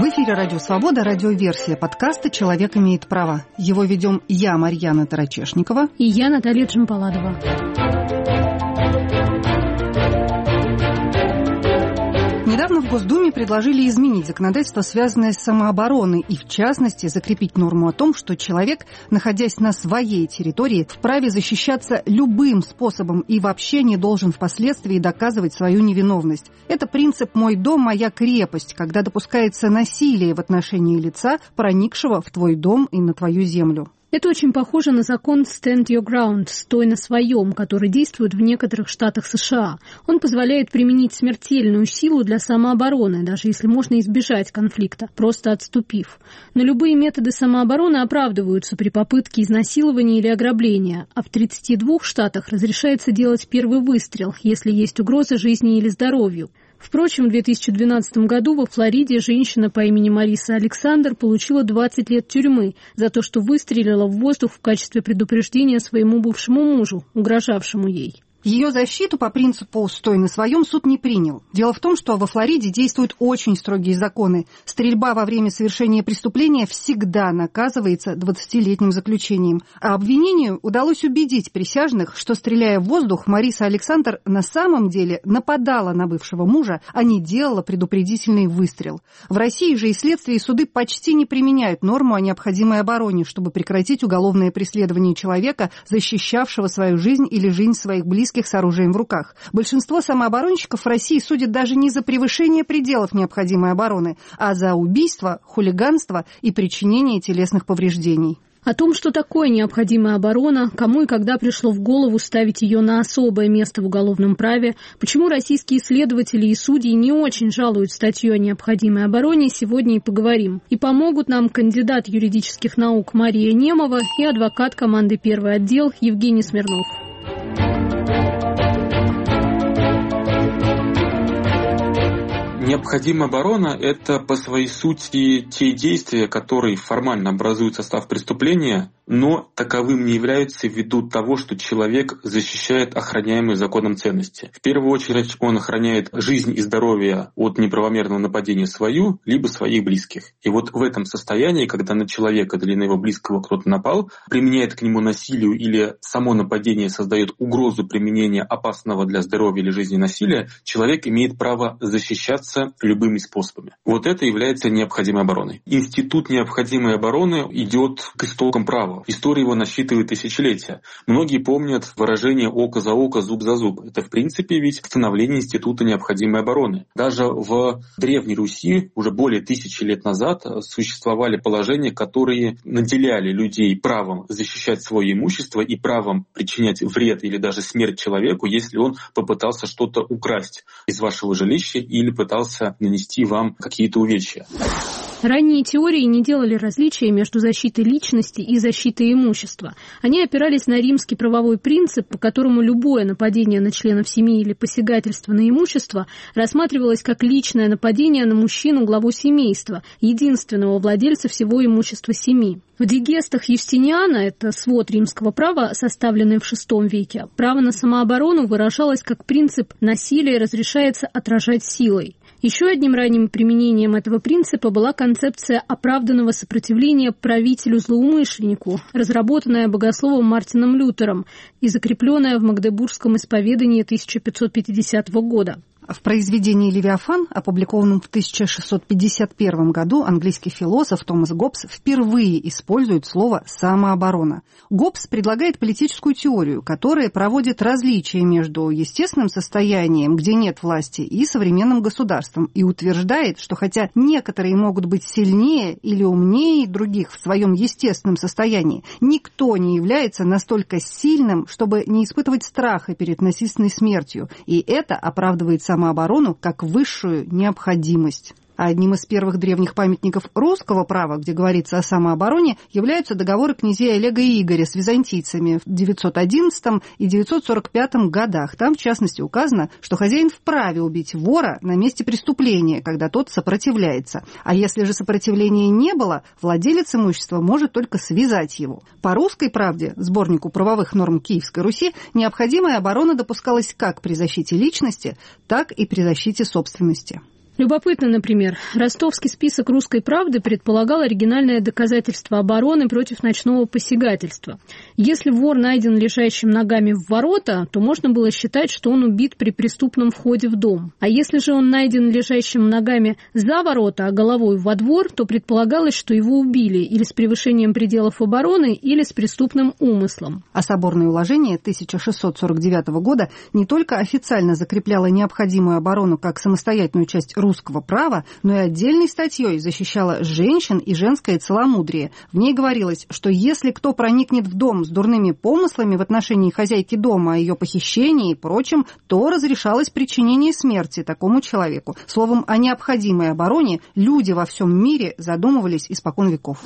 В эфире «Радио Свобода», радиоверсия подкаста «Человек имеет право». Его ведем я, Марьяна Тарачешникова. И я, Наталья Джампаладова. Недавно в Госдуме предложили изменить законодательство, связанное с самообороной, и, в частности, закрепить норму о том, что человек, находясь на своей территории, вправе защищаться любым способом и вообще не должен впоследствии доказывать свою невиновность. Это принцип «мой дом, моя крепость», когда допускается насилие в отношении лица, проникшего в твой дом и на твою землю. Это очень похоже на закон «Stand your ground» – «стой на своем», который действует в некоторых штатах США. Он позволяет применить смертельную силу для самообороны, даже если можно избежать конфликта, просто отступив. Но любые методы самообороны оправдываются при попытке изнасилования или ограбления, а в 32 штатах разрешается делать первый выстрел, если есть угроза жизни или здоровью. Впрочем, в 2012 году во Флориде женщина по имени Мариса Александр получила 20 лет тюрьмы за то, что выстрелила в воздух в качестве предупреждения своему бывшему мужу, угрожавшему ей. Ее защиту по принципу «стой на своем» суд не принял. Дело в том, что во Флориде действуют очень строгие законы. Стрельба во время совершения преступления всегда наказывается 20-летним заключением. А обвинению удалось убедить присяжных, что, стреляя в воздух, Мариса Александр на самом деле нападала на бывшего мужа, а не делала предупредительный выстрел. В России же и следствие, и суды почти не применяют норму о необходимой обороне, чтобы прекратить уголовное преследование человека, защищавшего свою жизнь или жизнь своих близких с оружием в руках. Большинство самооборонщиков в России судят даже не за превышение пределов необходимой обороны, а за убийство, хулиганство и причинение телесных повреждений. О том, что такое необходимая оборона, кому и когда пришло в голову ставить ее на особое место в уголовном праве, почему российские следователи и судьи не очень жалуют статью о необходимой обороне, сегодня и поговорим. И помогут нам кандидат юридических наук Мария Немова и адвокат команды «Первый отдел» Евгений Смирнов. Необходимая оборона – это по своей сути те действия, которые формально образуют состав преступления, но таковым не являются ввиду того, что человек защищает охраняемые законом ценности. В первую очередь он охраняет жизнь и здоровье от неправомерного нападения свою, либо своих близких. И вот в этом состоянии, когда на человека или на его близкого кто-то напал, применяет к нему насилие или само нападение создает угрозу применения опасного для здоровья или жизни насилия, человек имеет право защищаться любыми способами. Вот это является необходимой обороной. Институт необходимой обороны идет к истокам права. История его насчитывает тысячелетия. Многие помнят выражение «око за око, зуб за зуб». Это, в принципе, ведь становление института необходимой обороны. Даже в Древней Руси уже более 1000 лет назад существовали положения, которые наделяли людей правом защищать свое имущество и правом причинять вред или даже смерть человеку, если он попытался что-то украсть из вашего жилища или пытался нанести вам какие-то увечья. Ранние теории не делали различия между защитой личности и защитой имущества. Они опирались на римский правовой принцип, по которому любое нападение на членов семьи или посягательство на имущество рассматривалось как личное нападение на мужчину, главу семейства, единственного владельца всего имущества семьи. В дигестах Юстиниана, это свод римского права, составленный в VI веке, право на самооборону выражалось как принцип «насилие разрешается отражать силой». Еще одним ранним применением этого принципа была концепция оправданного сопротивления правителю-злоумышленнику, разработанная богословом Мартином Лютером и закрепленная в Магдебургском исповедании 1550 года. В произведении «Левиафан», опубликованном в 1651 году, английский философ Томас Гоббс впервые использует слово «самооборона». Гоббс предлагает политическую теорию, которая проводит различия между естественным состоянием, где нет власти, и современным государством, и утверждает, что хотя некоторые могут быть сильнее или умнее других в своем естественном состоянии, никто не является настолько сильным, чтобы не испытывать страха перед насильственной смертью, и это оправдывает самооборону как высшую необходимость. Одним из первых древних памятников русского права, где говорится о самообороне, являются договоры князей Олега и Игоря с византийцами в 911 и 945 годах. Там, в частности, указано, что хозяин вправе убить вора на месте преступления, когда тот сопротивляется. А если же сопротивления не было, владелец имущества может только связать его. По русской правде, сборнику правовых норм Киевской Руси, необходимая оборона допускалась как при защите личности, так и при защите собственности. Любопытно, например, ростовский список «Русской правды» предполагал оригинальное доказательство обороны против ночного посягательства. Если вор найден лежащим ногами в ворота, то можно было считать, что он убит при преступном входе в дом. А если же он найден лежащим ногами за ворота, а головой во двор, то предполагалось, что его убили или с превышением пределов обороны, или с преступным умыслом. А соборное уложение 1649 года не только официально закрепляло необходимую оборону как самостоятельную часть русского права, но и отдельной статьей защищала женщин и женское целомудрие. В ней говорилось, что если кто проникнет в дом с дурными помыслами в отношении хозяйки дома, о ее похищении и прочем, то разрешалось причинение смерти такому человеку. Словом, о необходимой обороне люди во всем мире задумывались испокон веков.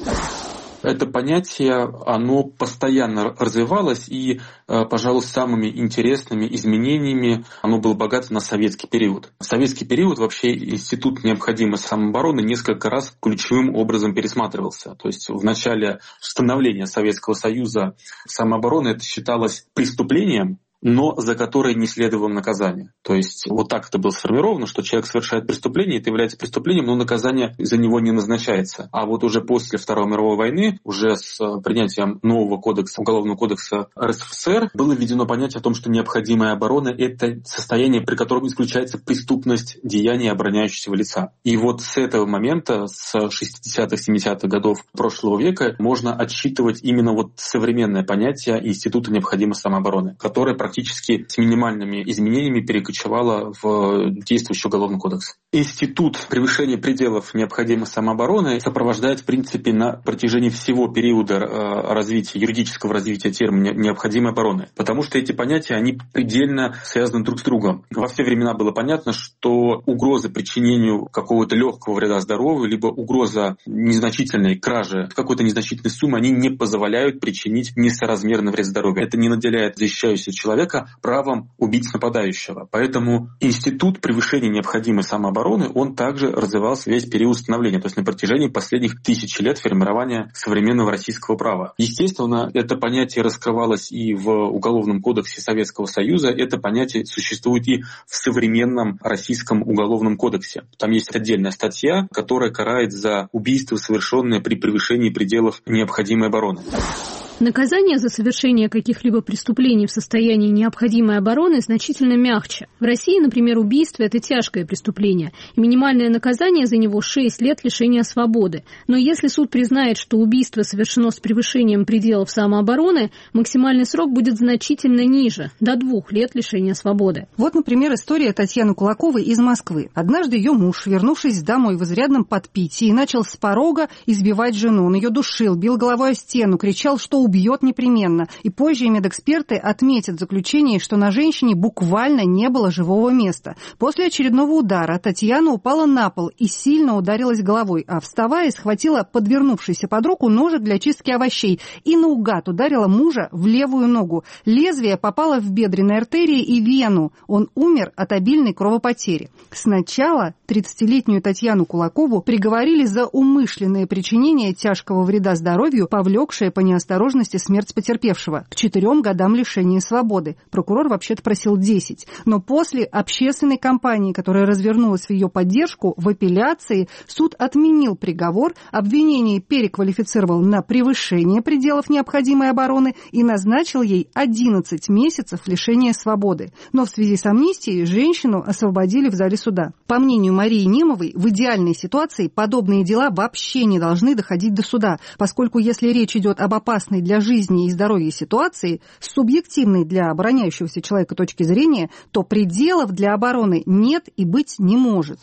Это понятие, оно постоянно развивалось, и, пожалуй, самыми интересными изменениями оно было богато на советский период. В советский период вообще институт необходимой самообороны несколько раз ключевым образом пересматривался. То есть в начале становления Советского Союза самооборона это считалось преступлением, но за которое не следовало наказание. То есть вот так это было сформировано, что человек совершает преступление, это является преступлением, но наказание за него не назначается. А вот уже после Второй мировой войны, уже с принятием нового кодекса, Уголовного кодекса РСФСР, было введено понятие о том, что необходимая оборона – это состояние, при котором исключается преступность деяния обороняющегося лица. И вот с этого момента, с 60-х, 70-х годов прошлого века, можно отсчитывать именно вот современное понятие института необходимой самообороны, которое практически с минимальными изменениями перекочевала в действующий Уголовный кодекс. Институт превышения пределов необходимой самообороны сопровождает, в принципе, на протяжении всего периода развития, юридического развития термина необходимой обороны, потому что эти понятия, они предельно связаны друг с другом. Во все времена было понятно, что угроза причинению какого-то легкого вреда здоровью, либо угроза незначительной кражи какой-то незначительной суммы, они не позволяют причинить несоразмерный вред здоровью. Это не наделяет защищающегося человека правом убить нападающего. Поэтому институт превышения необходимой самообороны, он также развивался весь период становления, то есть на протяжении последних 1000 лет формирования современного российского права. Естественно, это понятие раскрывалось и в Уголовном кодексе Советского Союза, это понятие существует и в современном Российском Уголовном кодексе. Там есть отдельная статья, которая карает за убийство, совершенное при превышении пределов необходимой обороны. Наказание за совершение каких-либо преступлений в состоянии необходимой обороны значительно мягче. В России, например, убийство – это тяжкое преступление, и минимальное наказание за него – 6 лет лишения свободы. Но если суд признает, что убийство совершено с превышением пределов самообороны, максимальный срок будет значительно ниже – до 2 лет лишения свободы. Вот, например, история Татьяны Кулаковой из Москвы. Однажды ее муж, вернувшись домой в изрядном подпитии, начал с порога избивать жену. Он ее душил, бил головой о стену, кричал, что убьет непременно. И позже медэксперты отметят в заключении, что на женщине буквально не было живого места. После очередного удара Татьяна упала на пол и сильно ударилась головой, а вставая, схватила подвернувшийся под руку ножик для чистки овощей и наугад ударила мужа в левую ногу. Лезвие попало в бедренные артерии и вену. Он умер от обильной кровопотери. Сначала 30-летнюю Татьяну Кулакову приговорили за умышленное причинение тяжкого вреда здоровью, повлекшее по неосторожности смерть потерпевшего, к 4 годам лишения свободы. Прокурор вообще-то просил 10. Но после общественной кампании, которая развернулась в ее поддержку, в апелляции суд отменил приговор, обвинение переквалифицировал на превышение пределов необходимой обороны и назначил ей 11 месяцев лишения свободы. Но в связи с амнистией женщину освободили в зале суда. По мнению Марии Немовой, в идеальной ситуации подобные дела вообще не должны доходить до суда, поскольку если речь идет об опасной для жизни и здоровья ситуации, с субъективной для обороняющегося человека точки зрения, то пределов для обороны нет и быть не может.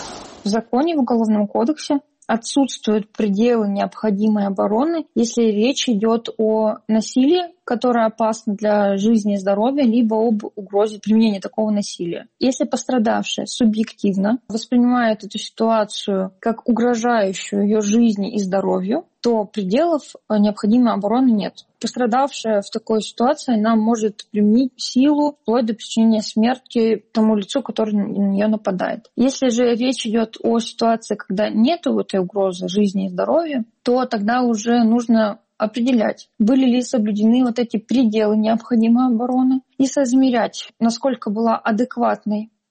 В законе, в Уголовном кодексе отсутствуют пределы необходимой обороны, если речь идет о насилии, которое опасно для жизни и здоровья, либо об угрозе применения такого насилия. Если пострадавшая субъективно воспринимает эту ситуацию как угрожающую ее жизни и здоровью, то пределов необходимой обороны нет. Пострадавшая в такой ситуации, она может применить силу вплоть до причинения смерти тому лицу, которое на нее нападает. Если же речь идет о ситуации, когда нет этой угрозы жизни и здоровью, то тогда уже нужно определять, были ли соблюдены вот эти пределы необходимой обороны и соизмерять, насколько была адекватной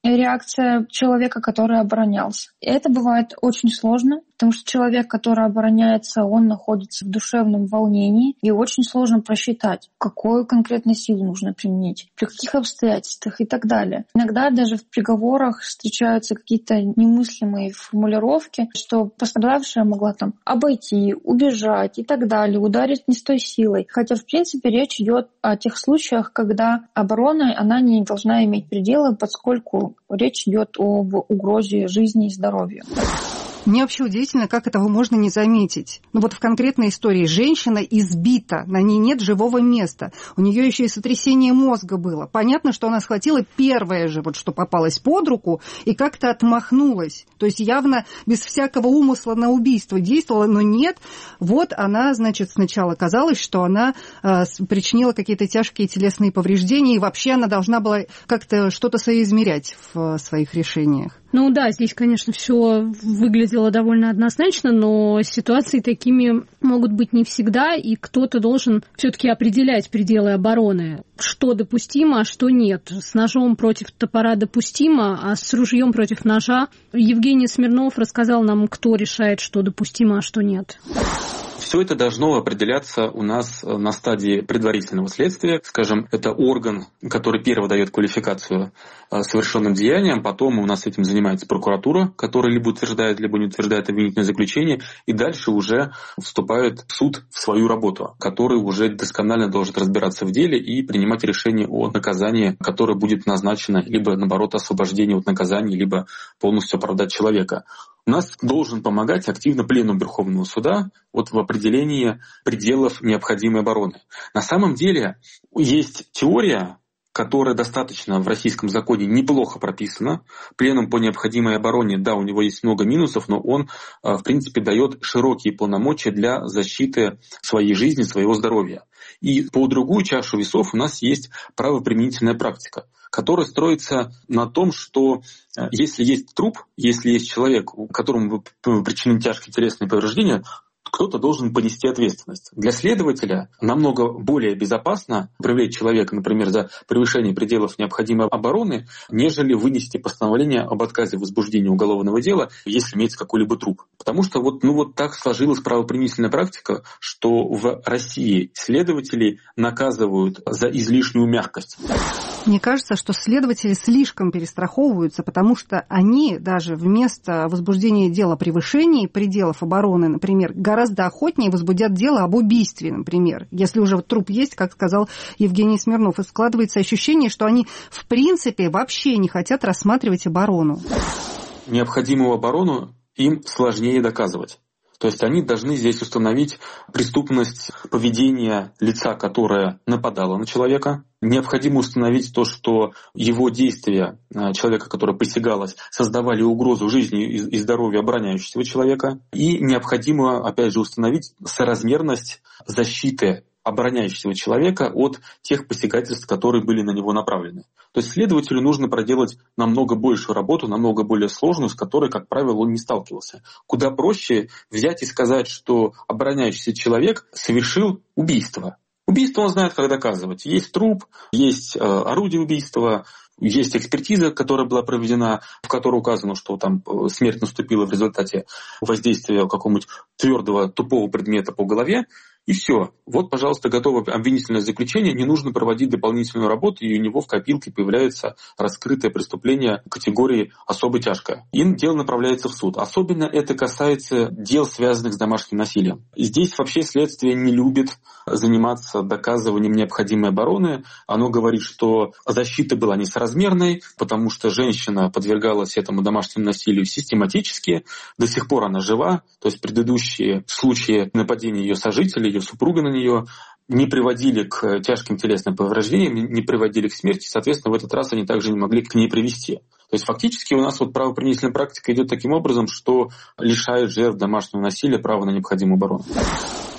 реакция человека, который оборонялся. И это бывает очень сложно, потому что человек, который обороняется, он находится в душевном волнении, и очень сложно просчитать, какую конкретно силу нужно применить, при каких обстоятельствах и так далее. Иногда даже в приговорах встречаются какие-то немыслимые формулировки, что пострадавшая могла там обойти, убежать и так далее, ударить не с той силой. Хотя, в принципе, речь идет о тех случаях, когда оборона, она не должна иметь пределы, поскольку речь идет об угрозе жизни и здоровью. Мне вообще удивительно, как этого можно не заметить. Ну вот в конкретной истории женщина избита, на ней нет живого места. У нее еще и сотрясение мозга было. Понятно, что она схватила первое же, вот что попалось под руку, и как-то отмахнулась. То есть явно без всякого умысла на убийство действовала, но нет. Вот она, значит, сначала казалось, что она причинила какие-то тяжкие телесные повреждения, и вообще она должна была как-то что-то соизмерять в своих решениях. Ну да, здесь, конечно, все выглядело довольно однозначно, но ситуации такими могут быть не всегда, и кто-то должен все-таки определять пределы обороны, что допустимо, а что нет. С ножом против топора допустимо, а с ружьем против ножа. Евгений Смирнов рассказал нам, кто решает, что допустимо, а что нет. Все это должно определяться у нас на стадии предварительного следствия. Скажем, это орган, который первый дает квалификацию совершенным деяниям, потом у нас этим занимается прокуратура, которая либо утверждает, либо не утверждает обвинительное заключение, и дальше уже вступает суд в свою работу, который уже досконально должен разбираться в деле и принимать решение о наказании, которое будет назначено, либо, наоборот, освобождение от наказания, либо полностью оправдать человека. У нас должен помогать активно Пленум Верховного Суда вот в определении пределов необходимой обороны. На самом деле есть теория, которая достаточно в российском законе неплохо прописана. Пленум по необходимой обороне, да, у него есть много минусов, но он, в принципе, дает широкие полномочия для защиты своей жизни, своего здоровья. И по другую чашу весов у нас есть правоприменительная практика, которая строится на том, что если есть труп, если есть человек, которому причинены тяжкие телесные повреждения, кто-то должен понести ответственность. Для следователя намного более безопасно привлечь человека, например, за превышение пределов необходимой обороны, нежели вынести постановление об отказе в возбуждении уголовного дела, если имеется какой-либо труп. Потому что вот так сложилась правоприменительная практика, что в России следователей наказывают за излишнюю мягкость. Мне кажется, что следователи слишком перестраховываются, потому что они даже вместо возбуждения дела о превышении пределов обороны, например, гораздо охотнее возбудят дело об убийстве, например. Если уже вот труп есть, как сказал Евгений Смирнов, и складывается ощущение, что они в принципе вообще не хотят рассматривать оборону. Необходимую оборону им сложнее доказывать. То есть они должны здесь установить преступность поведения лица, которое нападало на человека. Необходимо установить то, что его действия, человека, которое посягалось, создавали угрозу жизни и здоровью обороняющегося человека. И необходимо, опять же, установить соразмерность защиты обороняющего человека от тех посягательств, которые были на него направлены. То есть следователю нужно проделать намного большую работу, намного более сложную, с которой, как правило, он не сталкивался. Куда проще взять и сказать, что обороняющийся человек совершил убийство. Убийство он знает, как доказывать. Есть труп, есть орудие убийства, есть экспертиза, которая была проведена, в которой указано, что там смерть наступила в результате воздействия какого-нибудь твердого, тупого предмета по голове. И все. Вот, пожалуйста, готово обвинительное заключение. Не нужно проводить дополнительную работу, и у него в копилке появляется раскрытое преступление категории «особо тяжкое». И дело направляется в суд. Особенно это касается дел, связанных с домашним насилием. Здесь вообще следствие не любит заниматься доказыванием необходимой обороны. Оно говорит, что защита была несоразмерной, потому что женщина подвергалась этому домашнему насилию систематически. До сих пор она жива. То есть предыдущие случаи нападения ее сожителей, ее супруга на нее, не приводили к тяжким телесным повреждениям, не приводили к смерти, соответственно, в этот раз они также не могли к ней привести. То есть фактически у нас вот правоприменительная практика идет таким образом, что лишает жертв домашнего насилия права на необходимую оборону.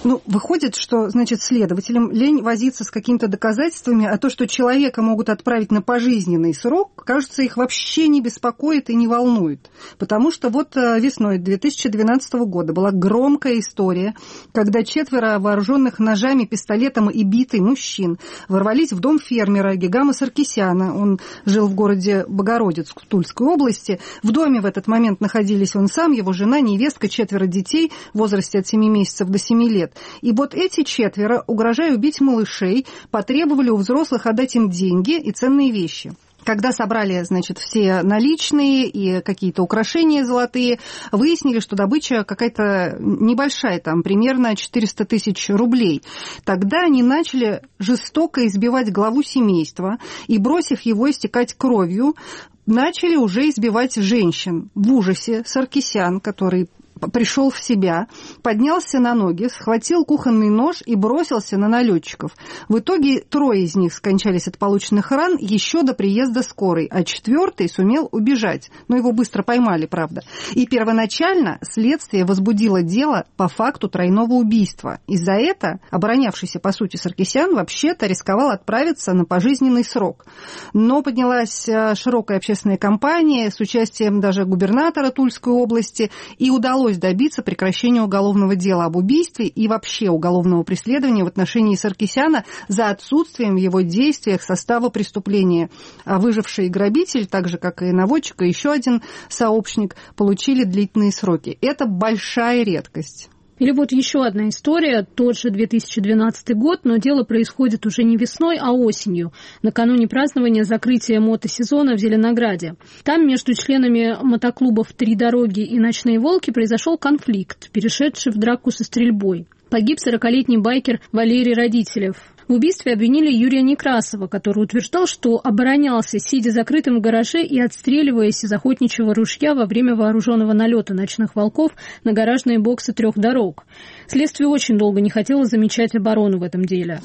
Выходит, что, следователям лень возиться с какими-то доказательствами, а то, что человека могут отправить на пожизненный срок, кажется, их вообще не беспокоит и не волнует. Потому что весной 2012 года была громкая история, когда 4 вооруженных ножами, пистолетом и битой мужчин ворвались в дом фермера Гигама Саркисяна. Он жил в городе Богородицк Тульской области. В доме в этот момент находились он сам, его жена, невестка, 4 детей в возрасте от 7 месяцев до 7 лет. И эти 4, угрожая убить малышей, потребовали у взрослых отдать им деньги и ценные вещи. Когда собрали, все наличные и какие-то украшения золотые, выяснили, что добыча какая-то небольшая, примерно 400 тысяч рублей. Тогда они начали жестоко избивать главу семейства и, бросив его истекать кровью, начали уже избивать женщин. В ужасе Саркисян, который пришел в себя, поднялся на ноги, схватил кухонный нож и бросился на налетчиков. В итоге 3 из них скончались от полученных ран еще до приезда скорой, а 4 сумел убежать. Но его быстро поймали, правда. И первоначально следствие возбудило дело по факту тройного убийства. И за это оборонявшийся, по сути, Саркисян вообще-то рисковал отправиться на пожизненный срок. Но поднялась широкая общественная кампания с участием даже губернатора Тульской области, и удалось добиться прекращения уголовного дела об убийстве и вообще уголовного преследования в отношении Саркисяна за отсутствием в его действиях состава преступления. А выживший грабитель, так же, как и наводчик, и еще один сообщник, получили длительные сроки. Это большая редкость. Или еще одна история, тот же 2012 год, но дело происходит уже не весной, а осенью, накануне празднования закрытия мотосезона в Зеленограде. Там между членами мотоклубов «Три дороги» и «Ночные волки» произошел конфликт, перешедший в драку со стрельбой. Погиб 40-летний байкер Валерий Родителев. В убийстве обвинили Юрия Некрасова, который утверждал, что оборонялся, сидя закрытым в гараже и отстреливаясь из охотничьего ружья во время вооруженного налета ночных волков на гаражные боксы 3 дорог. Следствие очень долго не хотело замечать оборону в этом деле.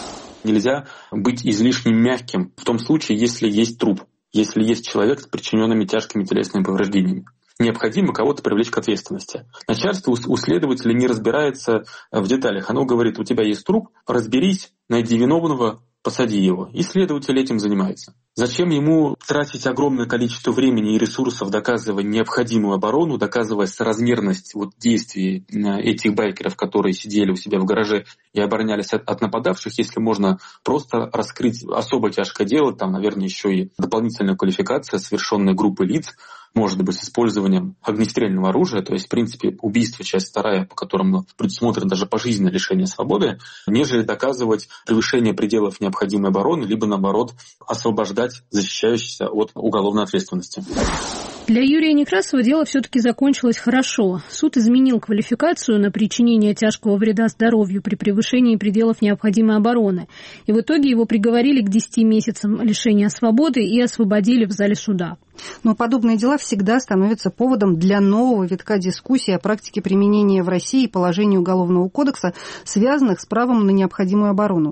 Нельзя быть излишне мягким в том случае, если есть труп, если есть человек с причиненными тяжкими телесными повреждениями. Необходимо кого-то привлечь к ответственности. Начальство у следователя не разбирается в деталях. Оно говорит: у тебя есть труп, разберись, найди виновного, посади его. И следователь этим занимается. Зачем ему тратить огромное количество времени и ресурсов, доказывая необходимую оборону, доказывая соразмерность действий этих байкеров, которые сидели у себя в гараже и оборонялись от нападавших, если можно просто раскрыть особо тяжкое дело, наверное, еще и дополнительная квалификация совершенной группы лиц, может быть, с использованием огнестрельного оружия, то есть, в принципе, убийство, часть 2, по которому предусмотрено даже пожизненное лишение свободы, нежели доказывать превышение пределов необходимой обороны, либо, наоборот, освобождать защищающихся от уголовной ответственности. Для Юрия Некрасова дело все-таки закончилось хорошо. Суд изменил квалификацию на причинение тяжкого вреда здоровью при превышении пределов необходимой обороны. И в итоге его приговорили к 10 месяцам лишения свободы и освободили в зале суда. Но подобные дела всегда становятся поводом для нового витка дискуссии о практике применения в России положений Уголовного кодекса, связанных с правом на необходимую оборону.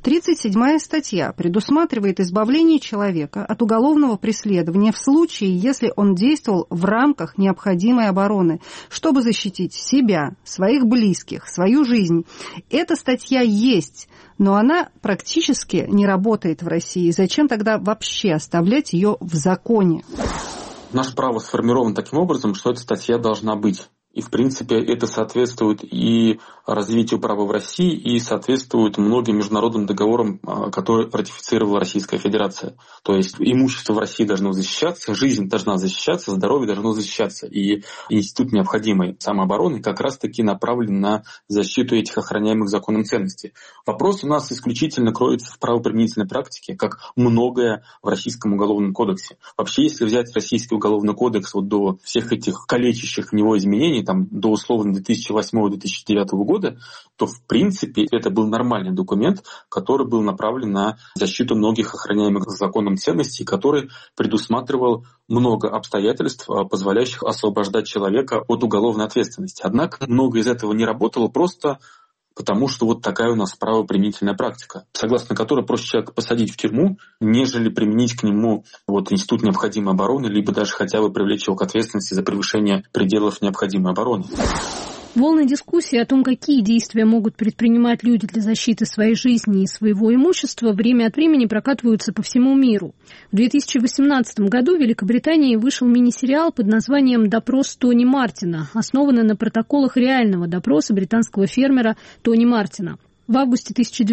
37-я статья предусматривает избавление человека от уголовного преследования в случае, если он действовал в рамках необходимой обороны, чтобы защитить себя, своих близких, свою жизнь. Эта статья есть, но она практически не работает в России. Зачем тогда вообще оставлять ее в законе? Наше право сформировано таким образом, что эта статья должна быть. И, в принципе, это соответствует и развитию права в России, и соответствует многим международным договорам, которые ратифицировала Российская Федерация. То есть имущество в России должно защищаться, жизнь должна защищаться, здоровье должно защищаться. И институт необходимой самообороны как раз-таки направлен на защиту этих охраняемых законом ценностей. Вопрос у нас исключительно кроется в правоприменительной практике, как многое в Российском уголовном кодексе. Вообще, если взять Российский уголовный кодекс до всех этих калечащих в него изменений, до условно 2008-2009 года, то в принципе это был нормальный документ, который был направлен на защиту многих охраняемых законом ценностей, который предусматривал много обстоятельств, позволяющих освобождать человека от уголовной ответственности. Однако много из этого не работало просто потому, что такая у нас правоприменительная практика, согласно которой проще человека посадить в тюрьму, нежели применить к нему институт необходимой обороны, либо даже хотя бы привлечь его к ответственности за превышение пределов необходимой обороны. Волны дискуссии о том, какие действия могут предпринимать люди для защиты своей жизни и своего имущества, время от времени прокатываются по всему миру. В 2018 году в Великобритании вышел мини-сериал под названием «Допрос Тони Мартина», основанный на протоколах реального допроса британского фермера Тони Мартина. В августе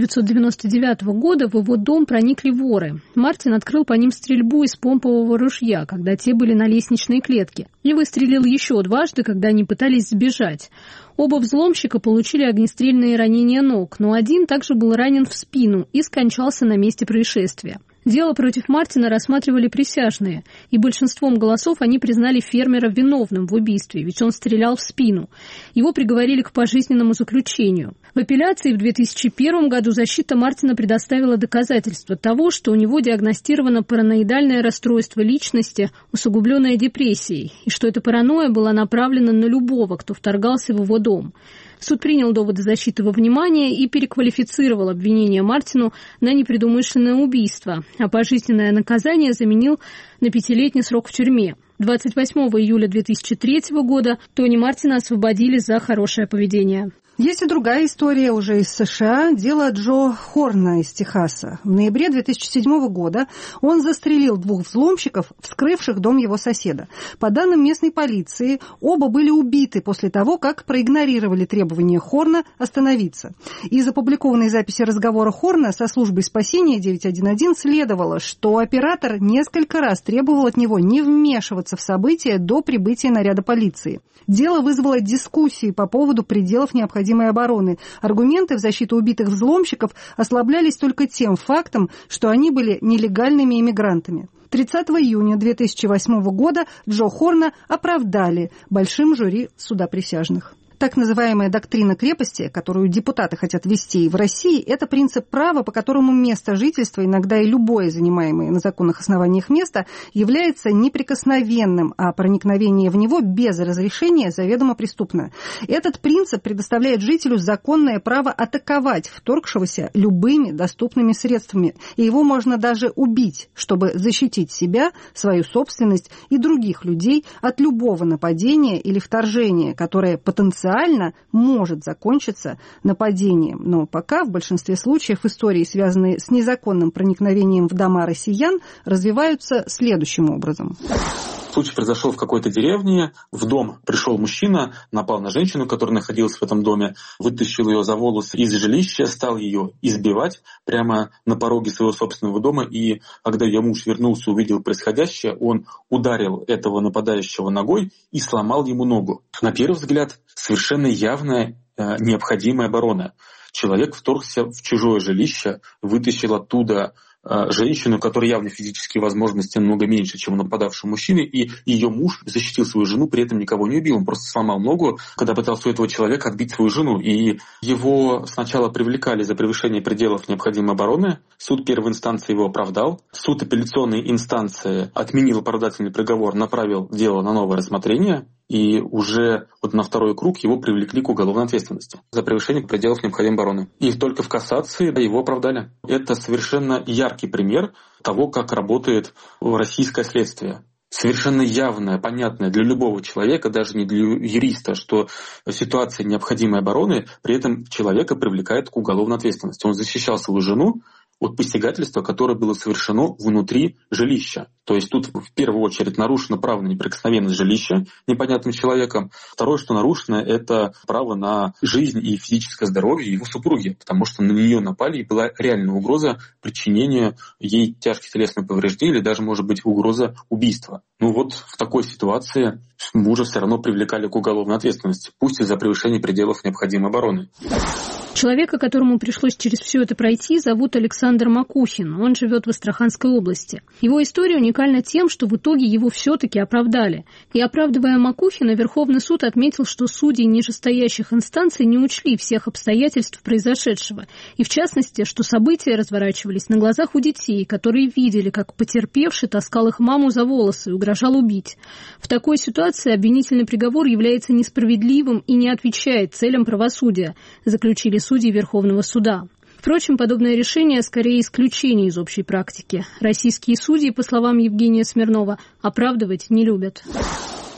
1999 года в его дом проникли воры. Мартин открыл по ним стрельбу из помпового ружья, когда те были на лестничной клетке, и выстрелил еще дважды, когда они пытались сбежать. Оба взломщика получили огнестрельные ранения ног, но один также был ранен в спину и скончался на месте происшествия. Дело против Мартина рассматривали присяжные, и большинством голосов они признали фермера виновным в убийстве, ведь он стрелял в спину. Его приговорили к пожизненному заключению. В апелляции в 2001 году защита Мартина предоставила доказательства того, что у него диагностировано параноидальное расстройство личности, усугубленное депрессией, и что эта паранойя была направлена на любого, кто вторгался в его дом. Суд принял доводы защиты во внимание и переквалифицировал обвинение Мартину на непредумышленное убийство, а пожизненное наказание заменил на 5-летний срок в тюрьме. 28 июля 2003 года Тони Мартина освободили за хорошее поведение. Есть и другая история уже из США. Дело Джо Хорна из Техаса. В ноябре 2007 года он застрелил 2 взломщиков, вскрывших дом его соседа. По данным местной полиции, оба были убиты после того, как проигнорировали требования Хорна остановиться. Из опубликованной записи разговора Хорна со службой спасения 911 следовало, что оператор несколько раз требовал от него не вмешиваться в события до прибытия наряда полиции. Дело вызвало дискуссии по поводу пределов необходимой обороны. Аргументы в защиту убитых взломщиков ослаблялись только тем фактом, что они были нелегальными иммигрантами. 30 июня 2008 года Джо Хорна оправдали большим жюри суда присяжных. Так называемая доктрина крепости, которую депутаты хотят ввести в России, это принцип права, по которому место жительства, иногда и любое занимаемое на законных основаниях место, является неприкосновенным, а проникновение в него без разрешения заведомо преступно. Этот принцип предоставляет жителю законное право атаковать вторгшегося любыми доступными средствами, и его можно даже убить, чтобы защитить себя, свою собственность и других людей от любого нападения или вторжения, которое потенциально может закончиться нападением. Но пока в большинстве случаев истории, связанные с незаконным проникновением в дома россиян, развиваются следующим образом. Случай произошел в какой-то деревне. В дом пришел мужчина, напал на женщину, которая находилась в этом доме, вытащил ее за волосы из жилища, стал ее избивать прямо на пороге своего собственного дома. И когда ее муж вернулся, увидел происходящее, он ударил этого нападающего ногой и сломал ему ногу. На первый взгляд, совершенно явная необходимая оборона. Человек вторгся в чужое жилище, вытащил оттуда женщину, у которой явно физические возможности намного меньше, чем у нападавшего мужчины, и ее муж защитил свою жену, при этом никого не убил. Он просто сломал ногу, когда пытался у этого человека отбить свою жену. И его сначала привлекали за превышение пределов необходимой обороны. Суд первой инстанции его оправдал. Суд апелляционной инстанции отменил оправдательный приговор, направил дело на новое рассмотрение. И уже на второй круг его привлекли к уголовной ответственности за превышение пределов необходимой обороны. И только в кассации его оправдали. Это совершенно яркий пример того, как работает российское следствие. Совершенно явное, понятное для любого человека, даже не для юриста, что ситуация необходимой обороны, при этом человека привлекает к уголовной ответственности. Он защищал свою жену от посягательства, которое было совершено внутри жилища. То есть тут в первую очередь нарушено право на неприкосновенность жилища непонятным человеком. Второе, что нарушено, это право на жизнь и физическое здоровье его супруги, потому что на нее напали, и была реальная угроза причинения ей тяжких телесных повреждений или даже, может быть, угроза убийства. В такой ситуации мужа все равно привлекали к уголовной ответственности, пусть и за превышение пределов необходимой обороны. Человека, которому пришлось через все это пройти, зовут Александр Макухин. Он живет в Астраханской области. Его история уникальна тем, что в итоге его все-таки оправдали. И оправдывая Макухина, Верховный суд отметил, что судьи нижестоящих инстанций не учли всех обстоятельств произошедшего. И в частности, что события разворачивались на глазах у детей, которые видели, как потерпевший таскал их маму за волосы и угрожал убить. В такой ситуации обвинительный приговор является несправедливым и не отвечает целям правосудия, заключили судьи Верховного суда. Впрочем, подобное решение скорее исключение из общей практики. Российские судьи, по словам Евгения Смирнова, оправдывать не любят.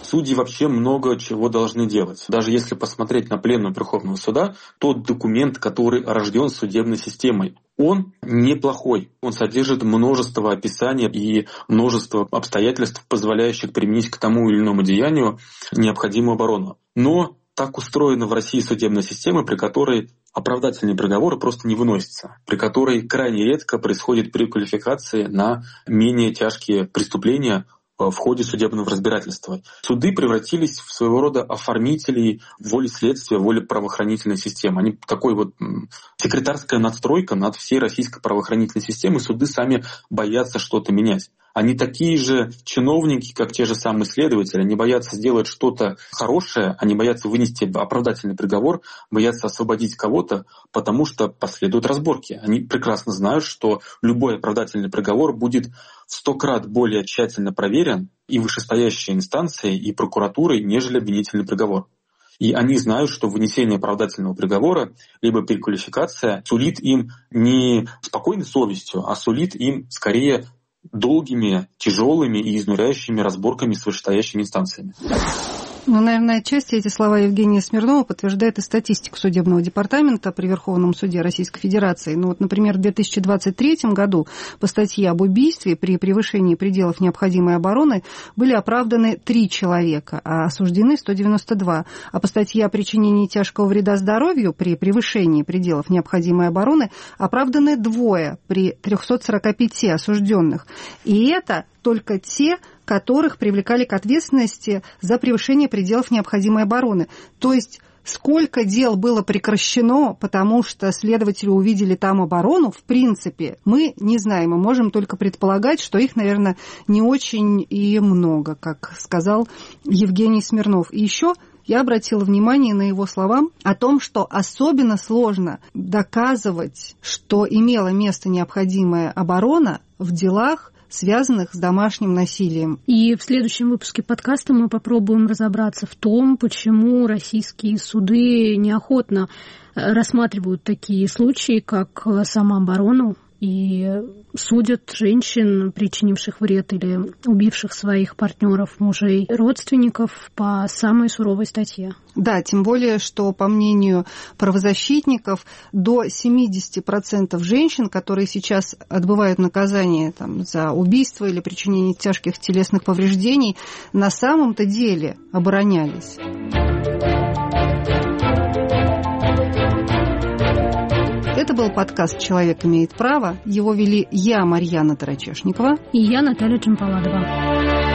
Судьи вообще много чего должны делать. Даже если посмотреть на пленум Верховного суда, тот документ, который рожден судебной системой, он неплохой. Он содержит множество описаний и множество обстоятельств, позволяющих применить к тому или иному деянию необходимую оборону. Но так устроена в России судебная система, при которой оправдательные приговоры просто не выносятся, при которой крайне редко происходит переквалификации на менее тяжкие преступления в ходе судебного разбирательства. Суды превратились в своего рода оформителей воли следствия, воли правоохранительной системы. Они такой вот секретарская надстройка над всей российской правоохранительной системой. Суды сами боятся что-то менять. Они такие же чиновники, как те же самые следователи. Они боятся сделать что-то хорошее, они боятся вынести оправдательный приговор, боятся освободить кого-то, потому что последуют разборки. Они прекрасно знают, что любой оправдательный приговор будет в 100 крат более тщательно проверен и вышестоящей инстанцией, и прокуратурой, нежели обвинительный приговор. И они знают, что вынесение оправдательного приговора либо переквалификация сулит им не спокойной совестью, а сулит им скорее долгими, тяжелыми и изнуряющими разборками с вышестоящими инстанциями. Ну, наверное, отчасти эти слова Евгения Смирнова подтверждает и статистику судебного департамента при Верховном суде Российской Федерации. Ну, вот, например, в 2023 году по статье об убийстве при превышении пределов необходимой обороны были оправданы 3 человека, а осуждены 192. А по статье о причинении тяжкого вреда здоровью при превышении пределов необходимой обороны оправданы 2 при 345 осужденных. И это только те, которых привлекали к ответственности за превышение пределов необходимой обороны. То есть сколько дел было прекращено, потому что следователи увидели там оборону, в принципе, мы не знаем. Мы можем только предполагать, что их, наверное, не очень и много, как сказал Евгений Смирнов. И еще я обратила внимание на его слова о том, что особенно сложно доказывать, что имела место необходимая оборона в делах, связанных с домашним насилием. И в следующем выпуске подкаста мы попробуем разобраться в том, почему российские суды неохотно рассматривают такие случаи, как самооборону, и судят женщин, причинивших вред или убивших своих партнеров, мужей, родственников по самой суровой статье. Да, тем более, что, по мнению правозащитников, до 70% женщин, которые сейчас отбывают наказание за убийство или причинение тяжких телесных повреждений, на самом-то деле оборонялись. Это был подкаст «Человек имеет право». Его вели я, Марьяна Тарачешникова. И я, Наталья Джампаладова.